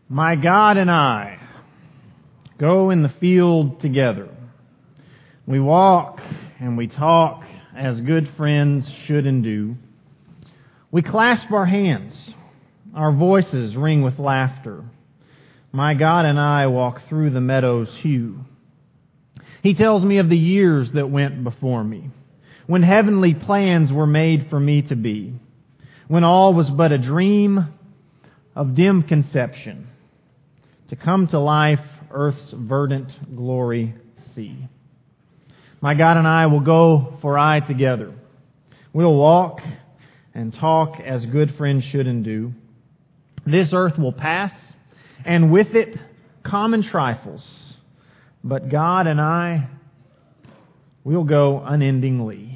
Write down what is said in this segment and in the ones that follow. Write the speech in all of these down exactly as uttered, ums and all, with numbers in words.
My God and I go in the field together. We walk and we talk as good friends should and do. We clasp our hands. Our voices ring with laughter. My God and I walk through the meadow's hue. He tells me of the years that went before me, when heavenly plans were made for me to be, when all was but a dream of dim conception, to come to life, earth's verdant glory see. My God and I will go for aye together. We'll walk and talk as good friends should and do. This earth will pass, and with it common trifles. But God and I, we'll go unendingly.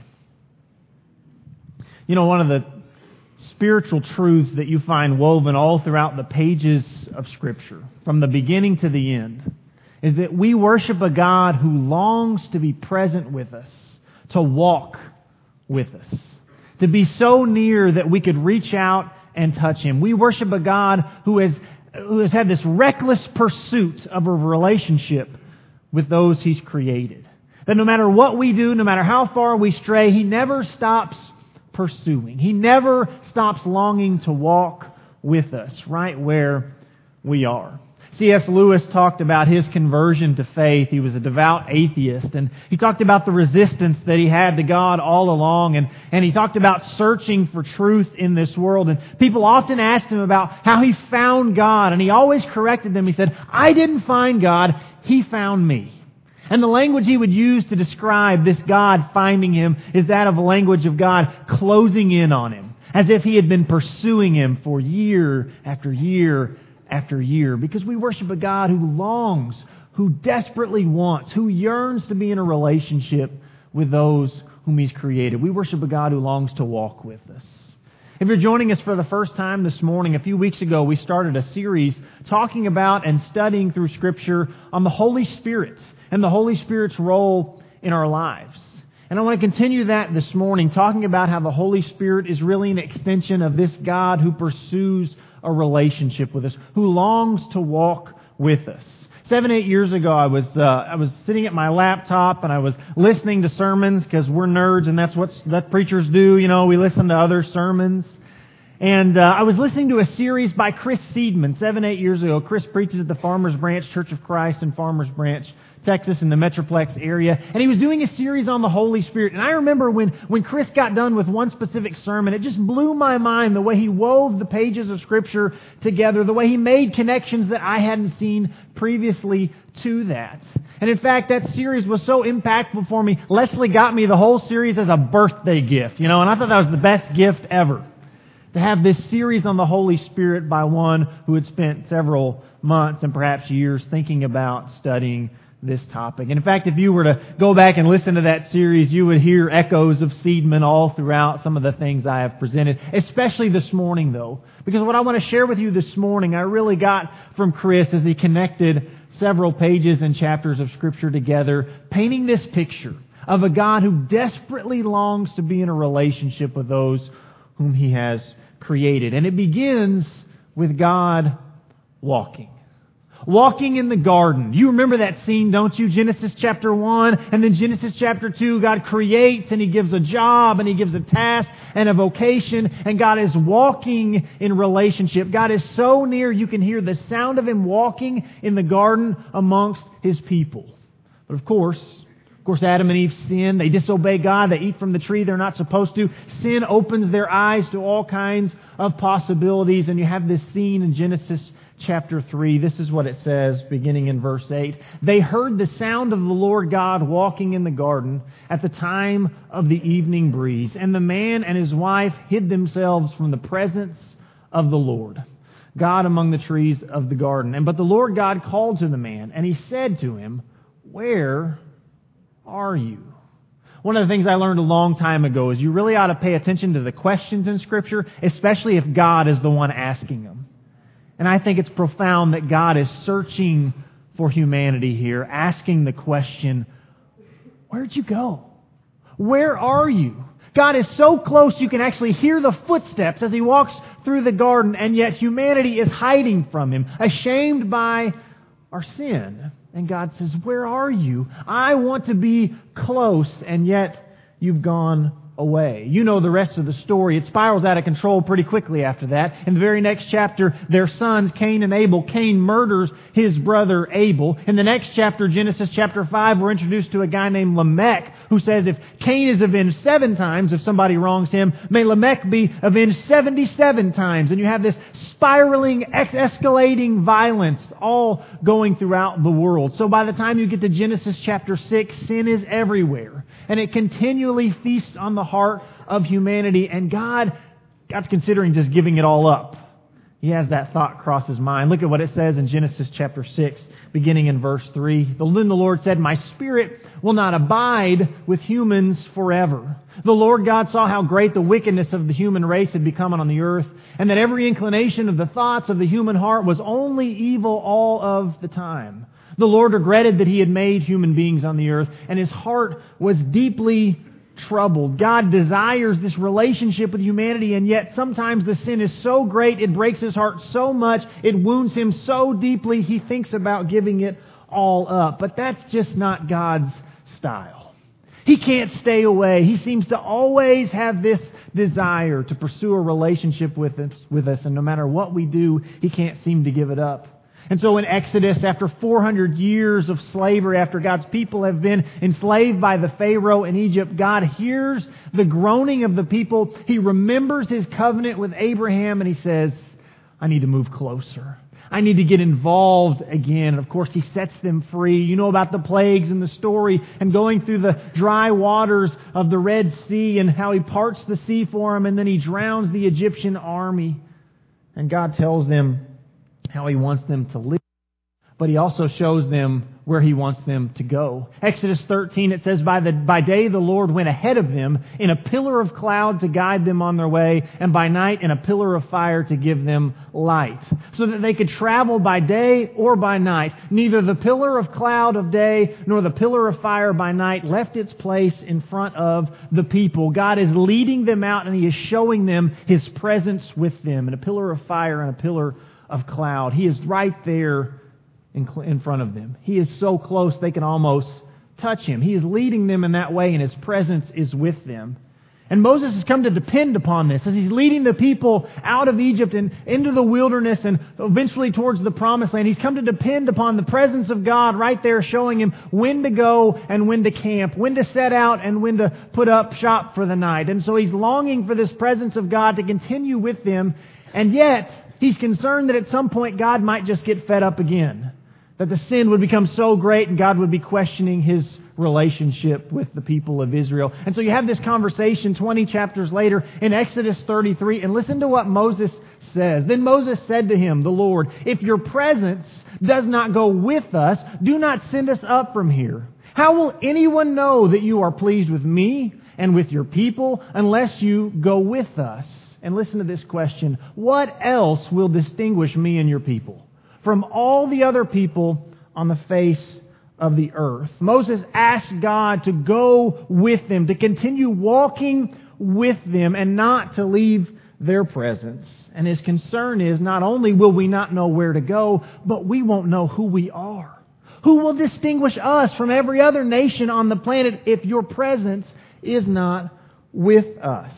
You know, one of the spiritual truths that you find woven all throughout the pages of Scripture, from the beginning to the end, is that we worship a God who longs to be present with us, to walk with us, to be so near that we could reach out and touch Him. We worship a God who has, who has had this reckless pursuit of a relationship with those He's created. That no matter what we do, no matter how far we stray, He never stops pursuing. He never stops longing to walk with us right where we are. C S Lewis talked about his conversion to faith. He was a devout atheist, and he talked about the resistance that he had to God all along, and, and he talked about searching for truth in this world. And people often asked him about how he found God, and he always corrected them. He said, "I didn't find God, He found me." And the language he would use to describe this God finding him is that of a language of God closing in on him, as if He had been pursuing him for year after year after year. Because we worship a God who longs, who desperately wants, who yearns to be in a relationship with those whom He's created. We worship a God who longs to walk with us. If you're joining us for the first time this morning, a few weeks ago we started a series talking about and studying through Scripture on the Holy Spirit and the Holy Spirit's role in our lives. And I want to continue that this morning, talking about how the Holy Spirit is really an extension of this God who pursues a relationship with us, who longs to walk with us. Seven, eight years ago, I was uh, I was sitting at my laptop and I was listening to sermons, because we're nerds and that's what that preachers do. You know, we listen to other sermons. And uh, I was listening to a series by Chris Seidman seven, eight years ago. Chris preaches at the Farmers Branch Church of Christ in Farmers Branch, Texas, in the Metroplex area. And he was doing a series on the Holy Spirit. And I remember when, when Chris got done with one specific sermon, it just blew my mind the way he wove the pages of Scripture together, the way he made connections that I hadn't seen previously to that. And in fact, that series was so impactful for me. Leslie got me the whole series as a birthday gift, you know, and I thought that was the best gift ever, to have this series on the Holy Spirit by one who had spent several months and perhaps years thinking about studying this topic. And in fact, if you were to go back and listen to that series, you would hear echoes of Seidman all throughout some of the things I have presented, especially this morning though. Because what I want to share with you this morning, I really got from Chris as he connected several pages and chapters of Scripture together, painting this picture of a God who desperately longs to be in a relationship with those whom He has created. And it begins with God walking. Walking in the garden. You remember that scene, don't you? Genesis chapter one and then Genesis chapter two. God creates and He gives a job and He gives a task and a vocation, and God is walking in relationship. God is so near you can hear the sound of Him walking in the garden amongst His people. But of course, Of course, Adam and Eve sin. They disobey God. They eat from the tree they're not supposed to. Sin opens their eyes to all kinds of possibilities. And you have this scene in Genesis chapter three. This is what it says, beginning in verse eight. They heard the sound of the Lord God walking in the garden at the time of the evening breeze. And the man and his wife hid themselves from the presence of the Lord God among the trees of the garden. And but the Lord God called to the man, and He said to him, "Where are you?" One of the things I learned a long time ago is you really ought to pay attention to the questions in Scripture, especially if God is the one asking them. And I think it's profound that God is searching for humanity here, asking the question, where'd you go? Where are you? God is so close you can actually hear the footsteps as He walks through the garden, and yet humanity is hiding from Him, ashamed by our sin. And God says, where are you? I want to be close, and yet you've gone away. You know the rest of the story. It spirals out of control pretty quickly after that. In the very next chapter, their sons, Cain and Abel, Cain murders his brother Abel. In the next chapter, Genesis chapter five, we're introduced to a guy named Lamech, who says if Cain is avenged seven times if somebody wrongs him, may Lamech be avenged seventy-seven times. And you have this spiraling, escalating violence all going throughout the world. So by the time you get to Genesis chapter six, sin is everywhere. And it continually feasts on the heart of humanity. And God, God's considering just giving it all up. He has that thought cross His mind. Look at what it says in Genesis chapter six, beginning in verse three. Then the Lord said, my spirit will not abide with humans forever. The Lord God saw how great the wickedness of the human race had become on the earth, and that every inclination of the thoughts of the human heart was only evil all of the time. The Lord regretted that He had made human beings on the earth, and His heart was deeply troubled. God desires this relationship with humanity, and yet sometimes the sin is so great, it breaks His heart so much, it wounds Him so deeply, He thinks about giving it all up. But that's just not God's style. He can't stay away. He seems to always have this desire to pursue a relationship with us, with us, and no matter what we do, He can't seem to give it up. And so in Exodus, after four hundred years of slavery, after God's people have been enslaved by the Pharaoh in Egypt, God hears the groaning of the people. He remembers His covenant with Abraham, and He says, I need to move closer. I need to get involved again. And of course, He sets them free. You know about the plagues in the story and going through the dry waters of the Red Sea and how He parts the sea for them, and then He drowns the Egyptian army. And God tells them how He wants them to live, but He also shows them where He wants them to go. Exodus thirteen, it says, by the by day the Lord went ahead of them in a pillar of cloud to guide them on their way, and by night in a pillar of fire to give them light, so that they could travel by day or by night. Neither the pillar of cloud of day nor the pillar of fire by night left its place in front of the people. God is leading them out, and He is showing them His presence with them in a pillar of fire and a pillar of cloud. He is right there in, in front of them. He is so close they can almost touch Him. He is leading them in that way, and His presence is with them. And Moses has come to depend upon this as he's leading the people out of Egypt and into the wilderness and eventually towards the promised land. He's come to depend upon the presence of God right there, showing him when to go and when to camp, when to set out and when to put up shop for the night. And so he's longing for this presence of God to continue with them. And yet, he's concerned that at some point God might just get fed up again. That the sin would become so great and God would be questioning His relationship with the people of Israel. And so you have this conversation twenty chapters later in Exodus thirty-three. And listen to what Moses says. Then Moses said to him, the Lord, if your presence does not go with us, do not send us up from here. How will anyone know that you are pleased with me and with your people unless you go with us? And listen to this question. What else will distinguish me and your people from all the other people on the face of the earth? Moses asked God to go with them, to continue walking with them and not to leave their presence. And his concern is not only will we not know where to go, but we won't know who we are. Who will distinguish us from every other nation on the planet if your presence is not with us?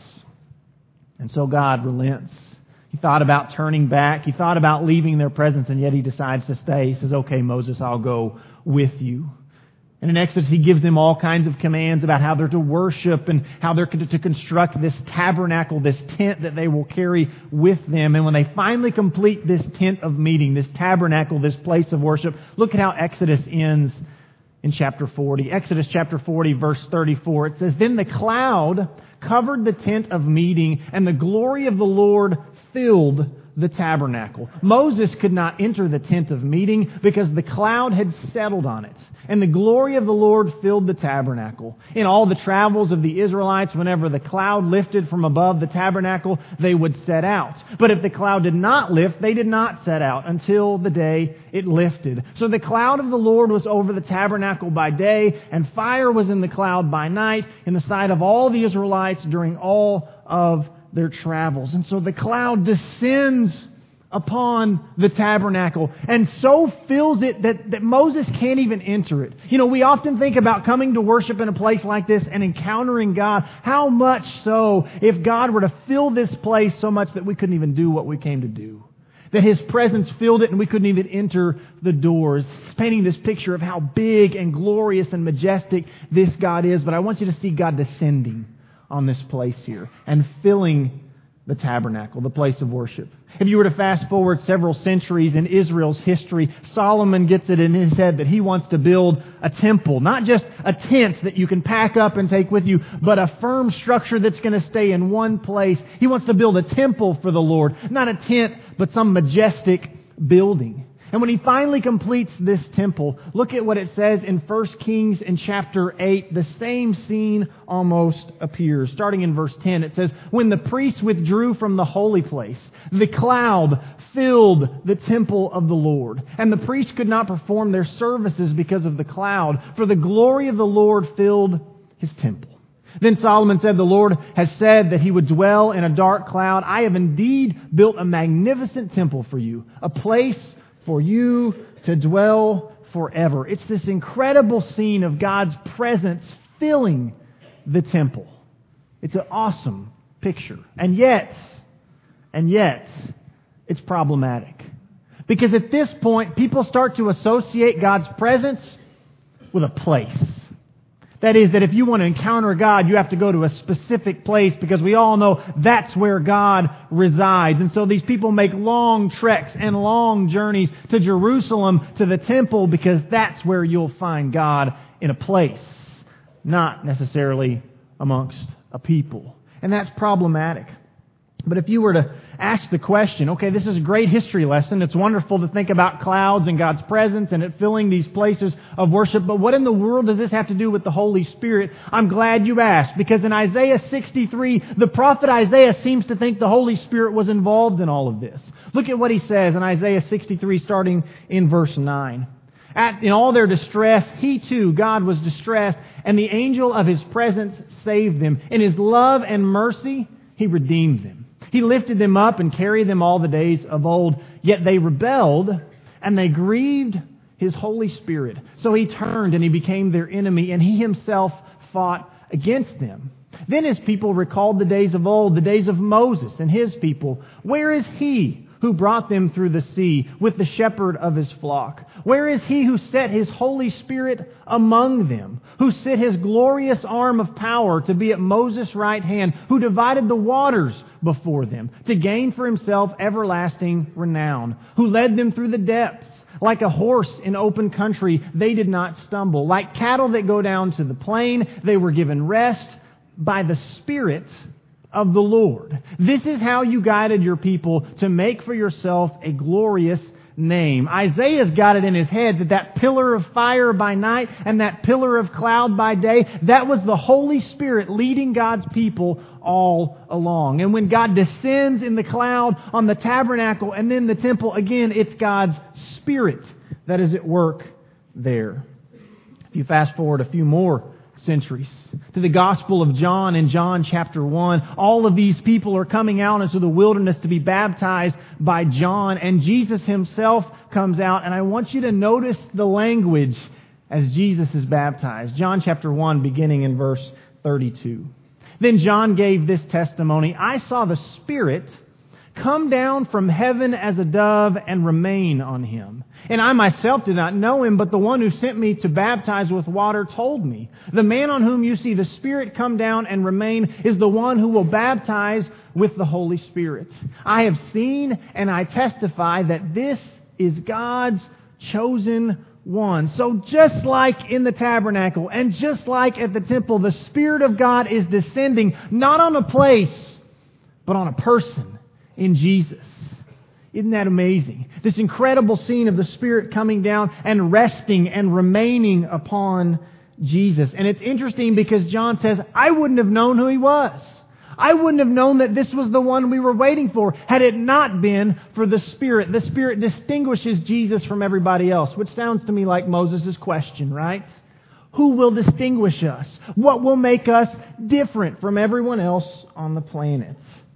And so God relents. He thought about turning back. He thought about leaving their presence, and yet He decides to stay. He says, okay, Moses, I'll go with you. And in Exodus, He gives them all kinds of commands about how they're to worship and how they're to construct this tabernacle, this tent that they will carry with them. And when they finally complete this tent of meeting, this tabernacle, this place of worship, look at how Exodus ends in chapter forty. Exodus chapter forty, verse thirty-four. It says, then the cloud covered the tent of meeting, and the glory of the Lord filled the tabernacle. Moses could not enter the tent of meeting because the cloud had settled on it, and the glory of the Lord filled the tabernacle. In all the travels of the Israelites, whenever the cloud lifted from above the tabernacle, they would set out. But if the cloud did not lift, they did not set out until the day it lifted. So the cloud of the Lord was over the tabernacle by day, and fire was in the cloud by night, in the sight of all the Israelites during all of their travels. And so the cloud descends upon the tabernacle and so fills it that, that Moses can't even enter it. You know, we often think about coming to worship in a place like this and encountering God. How much so if God were to fill this place so much that we couldn't even do what we came to do? That His presence filled it and we couldn't even enter the doors. It's painting this picture of how big and glorious and majestic this God is. But I want you to see God descending on this place here and filling the tabernacle, the place of worship. If you were to fast forward several centuries in Israel's history, Solomon gets it in his head that he wants to build a temple. Not just a tent that you can pack up and take with you, but a firm structure that's going to stay in one place. He wants to build a temple for the Lord. Not a tent, but some majestic building. And when he finally completes this temple, look at what it says in First Kings in chapter eight. The same scene almost appears. Starting in verse ten, it says, "When the priests withdrew from the holy place, the cloud filled the temple of the Lord. And the priests could not perform their services because of the cloud, for the glory of the Lord filled His temple. Then Solomon said, 'The Lord has said that He would dwell in a dark cloud. I have indeed built a magnificent temple for you, a place for you to dwell forever.'" It's this incredible scene of God's presence filling the temple. It's an awesome picture. And yet, and yet, it's problematic. Because at this point, people start to associate God's presence with a place. That is, that if you want to encounter God, you have to go to a specific place because we all know that's where God resides. And so these people make long treks and long journeys to Jerusalem, to the temple, because that's where you'll find God in a place, not necessarily amongst a people. And that's problematic. But if you were to ask the question, okay, this is a great history lesson. It's wonderful to think about clouds and God's presence and it filling these places of worship. But what in the world does this have to do with the Holy Spirit? I'm glad you asked, because in Isaiah sixty-three, the prophet Isaiah seems to think the Holy Spirit was involved in all of this. Look at what he says in Isaiah sixty-three, starting in verse nine. At, in all their distress, He too, God, was distressed, and the angel of His presence saved them. In His love and mercy, He redeemed them. He lifted them up and carried them all the days of old. Yet they rebelled and they grieved His Holy Spirit. So He turned and He became their enemy, and He Himself fought against them. Then His people recalled the days of old, the days of Moses and his people. Where is He who brought them through the sea with the shepherd of His flock? Where is He who set His Holy Spirit among them, who set His glorious arm of power to be at Moses' right hand, who divided the waters before them to gain for Himself everlasting renown, who led them through the depths? Like a horse in open country, they did not stumble. Like cattle that go down to the plain, they were given rest by the Spirit of the Lord. This is how you guided your people to make for yourself a glorious name. Isaiah's got it in his head that that pillar of fire by night and that pillar of cloud by day, that was the Holy Spirit leading God's people all along. And when God descends in the cloud on the tabernacle and then the temple, again, it's God's Spirit that is at work there. If you fast forward a few more centuries to the Gospel of John in John chapter one, all of these people are coming out into the wilderness to be baptized by John, and Jesus Himself comes out, and I want you to notice the language as Jesus is baptized. John chapter one, beginning in verse thirty-two. Then John gave this testimony: "I saw the Spirit come down from heaven as a dove and remain on Him. And I myself did not know Him, but the one who sent me to baptize with water told me, 'The man on whom you see the Spirit come down and remain is the one who will baptize with the Holy Spirit.' I have seen and I testify that this is God's chosen one." So just like in the tabernacle and just like at the temple, the Spirit of God is descending not on a place, but on a person, in Jesus. Isn't that amazing? This incredible scene of the Spirit coming down and resting and remaining upon Jesus. And it's interesting because John says, I wouldn't have known who He was. I wouldn't have known that this was the one we were waiting for had it not been for the Spirit. The Spirit distinguishes Jesus from everybody else, which sounds to me like Moses' question, right? Who will distinguish us? What will make us different from everyone else on the planet?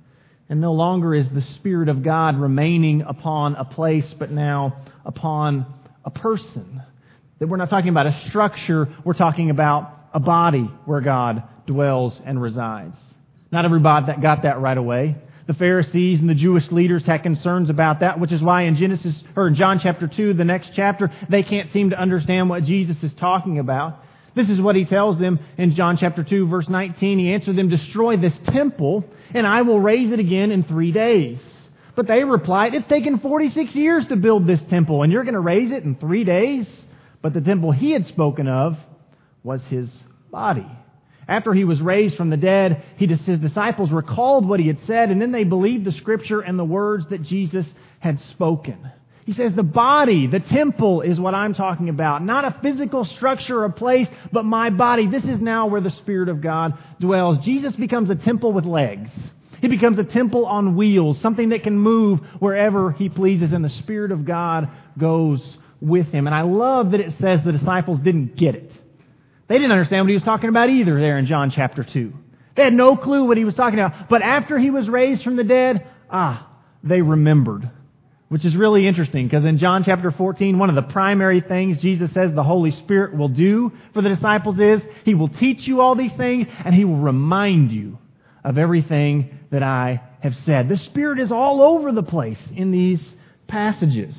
And no longer is the Spirit of God remaining upon a place, but now upon a person. That we're not talking about a structure, we're talking about a body where God dwells and resides. Not everybody that got that right away. The Pharisees and the Jewish leaders had concerns about that, which is why in Genesis or in John chapter two, the next chapter, they can't seem to understand what Jesus is talking about. This is what he tells them in John chapter two, verse nineteen. He answered them, "Destroy this temple, and I will raise it again in three days." But they replied, "It's taken forty-six years to build this temple, and you're going to raise it in three days?" But the temple he had spoken of was his body. After he was raised from the dead, he, his disciples recalled what he had said, and then they believed the Scripture and the words that Jesus had spoken. He says the body, the temple, is what I'm talking about. Not a physical structure or place, but my body. This is now where the Spirit of God dwells. Jesus becomes a temple with legs. He becomes a temple on wheels, something that can move wherever He pleases, and the Spirit of God goes with Him. And I love that it says the disciples didn't get it. They didn't understand what He was talking about either there in John chapter two. They had no clue what He was talking about. But after He was raised from the dead, ah, they remembered. Which is really interesting, because in John chapter fourteen, one of the primary things Jesus says the Holy Spirit will do for the disciples is He will teach you all these things, and He will remind you of everything that I have said. The Spirit is all over the place in these passages.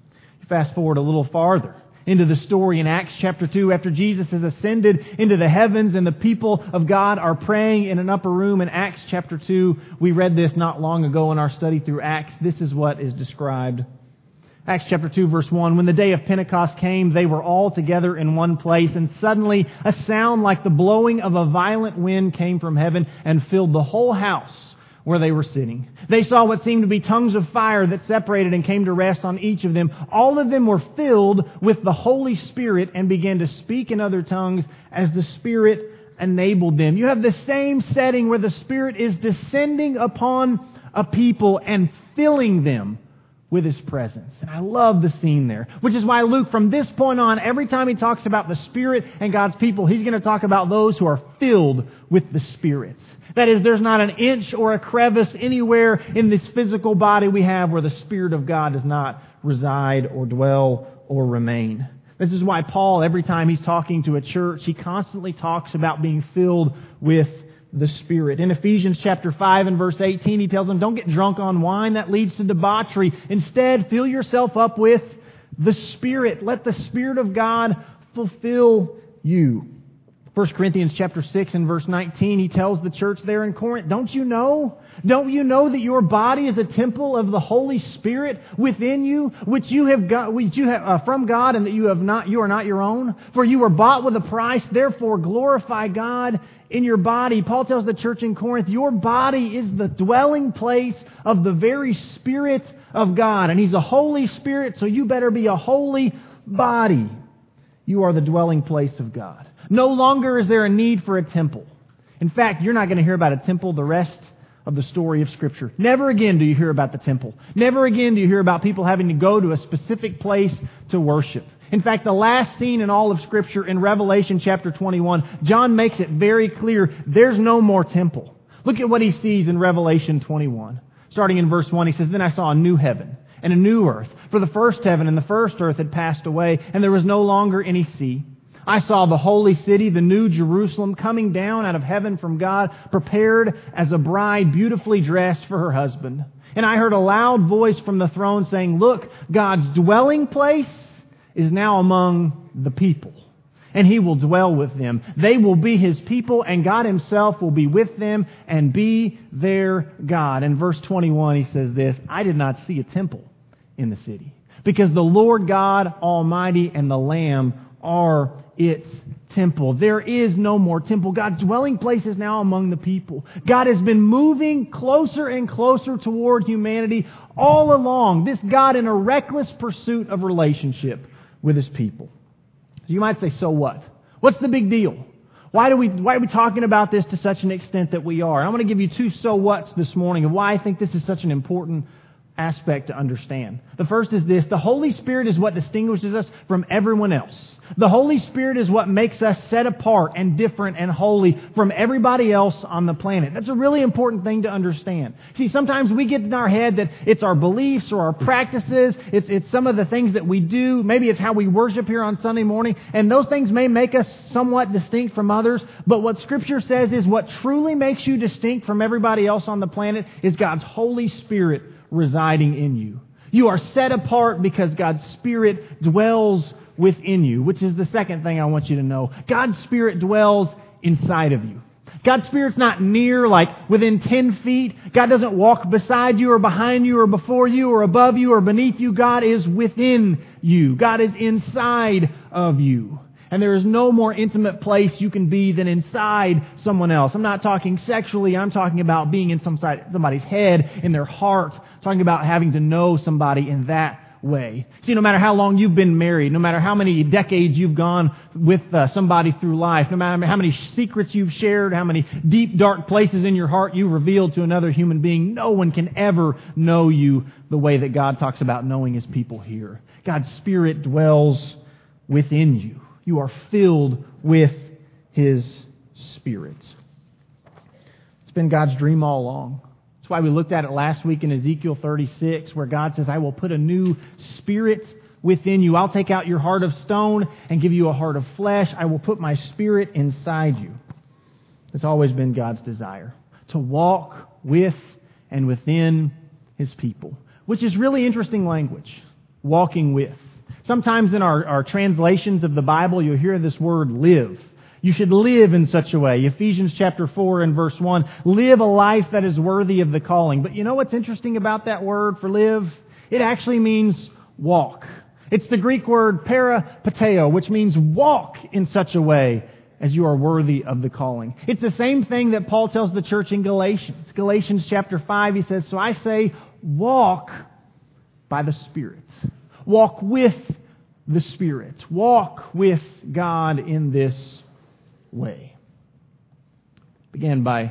Fast forward a little farther into the story in Acts chapter two, after Jesus has ascended into the heavens and the people of God are praying in an upper room in Acts chapter two. We read this not long ago in our study through Acts. This is what is described. Acts chapter two, verse one, when the day of Pentecost came, they were all together in one place, and suddenly a sound like the blowing of a violent wind came from heaven and filled the whole house where they were sitting. They saw what seemed to be tongues of fire that separated and came to rest on each of them. All of them were filled with the Holy Spirit and began to speak in other tongues as the Spirit enabled them. You have the same setting where the Spirit is descending upon a people and filling them with His presence. And I love the scene there, which is why Luke, from this point on, every time he talks about the Spirit and God's people, he's going to talk about those who are filled with the Spirit. That is, there's not an inch or a crevice anywhere in this physical body we have where the Spirit of God does not reside or dwell or remain. This is why Paul, every time he's talking to a church, he constantly talks about being filled with the Spirit. In Ephesians chapter five and verse eighteen, he tells them, don't get drunk on wine, that leads to debauchery. Instead, fill yourself up with the Spirit. Let the Spirit of God fulfill you. First Corinthians chapter six and verse nineteen, he tells the church there in Corinth, don't you know? Don't you know that your body is a temple of the Holy Spirit within you, which you have got, which you have uh, from God, and that you have not, you are not your own? For you were bought with a price. Therefore, glorify God in your body. Paul tells the church in Corinth, your body is the dwelling place of the very Spirit of God, and He's a Holy Spirit, so you better be a holy body. You are the dwelling place of God. No longer is there a need for a temple. In fact, you're not going to hear about a temple the rest of the story of Scripture. Never again do you hear about the temple. Never again do you hear about people having to go to a specific place to worship. In fact, the last scene in all of Scripture in Revelation chapter twenty-one, John makes it very clear there's no more temple. Look at what he sees in Revelation twenty-one. Starting in verse one, he says, then I saw a new heaven and a new earth. For the first heaven and the first earth had passed away, and there was no longer any sea. I saw the holy city, the new Jerusalem, coming down out of heaven from God, prepared as a bride beautifully dressed for her husband. And I heard a loud voice from the throne saying, look, God's dwelling place is now among the people, and He will dwell with them. They will be His people, and God Himself will be with them and be their God. In verse twenty-one, he says this, I did not see a temple in the city, because the Lord God Almighty and the Lamb are its temple. There is no more temple. God's dwelling place is now among the people. God has been moving closer and closer toward humanity all along. This God in a reckless pursuit of relationship with His people. You might say, so what? What's the big deal? Why do we, why are we talking about this to such an extent that we are? I'm going to give you two so whats this morning of why I think this is such an important aspect to understand. The first is this: the Holy Spirit is what distinguishes us from everyone else. The Holy Spirit is what makes us set apart and different and holy from everybody else on the planet. That's a really important thing to understand. See, sometimes we get in our head that it's our beliefs or our practices, it's, it's some of the things that we do, maybe it's how we worship here on Sunday morning, and those things may make us somewhat distinct from others, but what Scripture says is what truly makes you distinct from everybody else on the planet is God's Holy Spirit residing in you. You are set apart because God's Spirit dwells within you, which is the second thing I want you to know. God's Spirit dwells inside of you. God's Spirit's not near, like within ten feet. God doesn't walk beside you or behind you or before you or above you or beneath you. God is within you. God is inside of you. And there is no more intimate place you can be than inside someone else. I'm not talking sexually. I'm talking about being in some side, somebody's head, in their heart. I'm talking about having to know somebody in that way. See, no matter how long you've been married, no matter how many decades you've gone with uh, somebody through life, no matter how many secrets you've shared, how many deep, dark places in your heart you revealed to another human being, no one can ever know you the way that God talks about knowing His people here. God's Spirit dwells within you. You are filled with His Spirit. It's been God's dream all along. That's why we looked at it last week in Ezekiel thirty-six, where God says, I will put a new spirit within you. I'll take out your heart of stone and give you a heart of flesh. I will put my Spirit inside you. It's always been God's desire to walk with and within His people, which is really interesting language, walking with. Sometimes in our, our translations of the Bible, you'll hear this word live. You should live in such a way. Ephesians chapter four and verse one, live a life that is worthy of the calling. But you know what's interesting about that word for live? It actually means walk. It's the Greek word peripateo, which means walk in such a way as you are worthy of the calling. It's the same thing that Paul tells the church in Galatians. Galatians chapter five, he says, so I say, walk by the Spirit. Walk with the Spirit. Walk with God in this way. Began by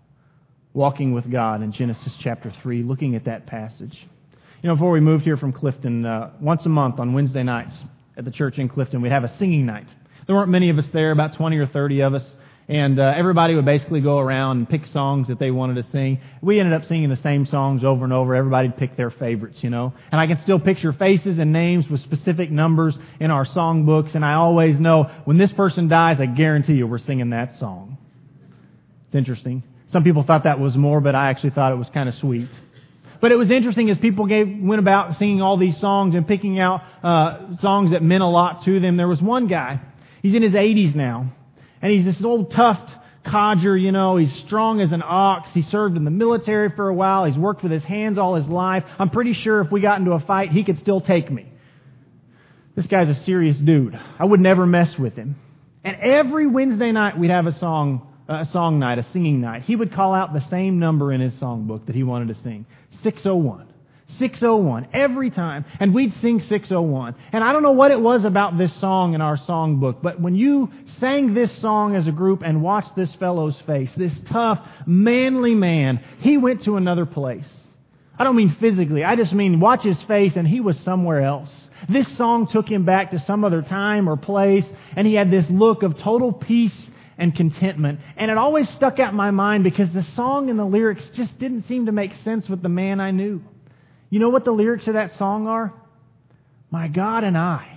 walking with God in Genesis chapter three, looking at that passage. You know, before we moved here from Clifton, uh, once a month on Wednesday nights at the church in Clifton, we'd have a singing night. There weren't many of us there, about twenty or thirty of us, and uh, everybody would basically go around and pick songs that they wanted to sing. We ended up singing the same songs over and over. Everybody'd pick their favorites, you know. And I can still picture faces and names with specific numbers in our song books, and I always know when this person dies, I guarantee you we're singing that song. It's interesting. Some people thought that was more, but I actually thought it was kind of sweet. But it was interesting as people gave, went about singing all these songs and picking out uh, songs that meant a lot to them. There was one guy, he's in his eighties now, and he's this old tough codger, you know, he's strong as an ox. He served in the military for a while. He's worked with his hands all his life. I'm pretty sure if we got into a fight, he could still take me. This guy's a serious dude. I would never mess with him. And every Wednesday night we'd have a song a song night, a singing night. He would call out the same number in his songbook that he wanted to sing. six oh one. six oh one. Every time. And we'd sing six oh one. And I don't know what it was about this song in our songbook, but when you sang this song as a group and watched this fellow's face, this tough, manly man, he went to another place. I don't mean physically. I just mean watch his face and he was somewhere else. This song took him back to some other time or place, and he had this look of total peace and contentment. And it always stuck out in my mind because the song and the lyrics just didn't seem to make sense with the man I knew. You know what the lyrics of that song are? My God and I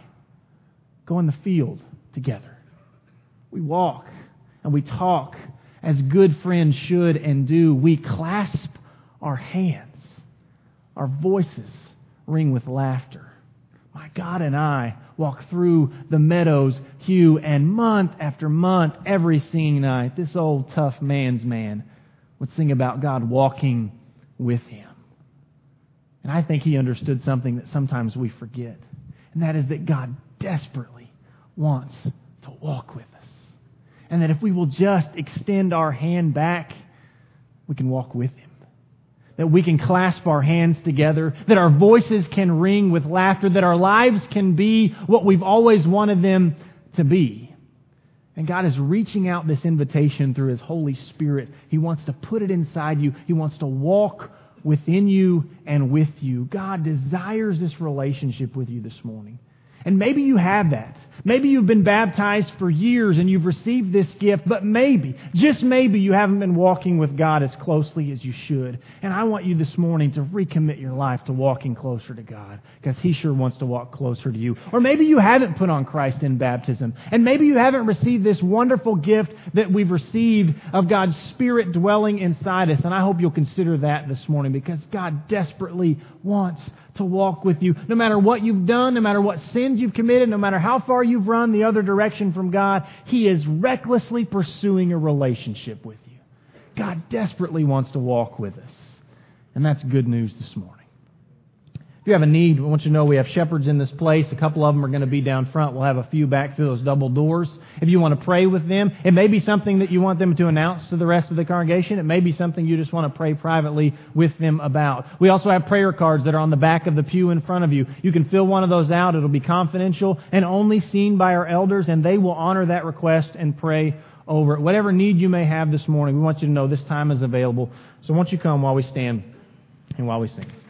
go in the field together. We walk and we talk as good friends should and do. We clasp our hands. Our voices ring with laughter. My God and I walk through the meadows, Hugh, and month after month, every singing night, this old tough man's man would sing about God walking with him. And I think he understood something that sometimes we forget, and that is that God desperately wants to walk with us. And that if we will just extend our hand back, we can walk with Him. That we can clasp our hands together, that our voices can ring with laughter, that our lives can be what we've always wanted them to be. And God is reaching out this invitation through His Holy Spirit. He wants to put it inside you. He wants to walk within you and with you. God desires this relationship with you this morning. And maybe you have that. Maybe you've been baptized for years and you've received this gift, but maybe, just maybe, you haven't been walking with God as closely as you should. And I want you this morning to recommit your life to walking closer to God, because He sure wants to walk closer to you. Or maybe you haven't put on Christ in baptism, and maybe you haven't received this wonderful gift that we've received of God's Spirit dwelling inside us. And I hope you'll consider that this morning, because God desperately wants to walk with you. No matter what you've done, no matter what sins you've committed, no matter how far you've run the other direction from God, He is recklessly pursuing a relationship with you. God desperately wants to walk with us. And that's good news this morning. If you have a need, I want you to know we have shepherds in this place. A couple of them are going to be down front. We'll have a few back through those double doors. If you want to pray with them, it may be something that you want them to announce to the rest of the congregation. It may be something you just want to pray privately with them about. We also have prayer cards that are on the back of the pew in front of you. You can fill one of those out. It'll be confidential and only seen by our elders, and they will honor that request and pray over it. Whatever need you may have this morning, we want you to know this time is available. So won't you come while we stand and while we sing.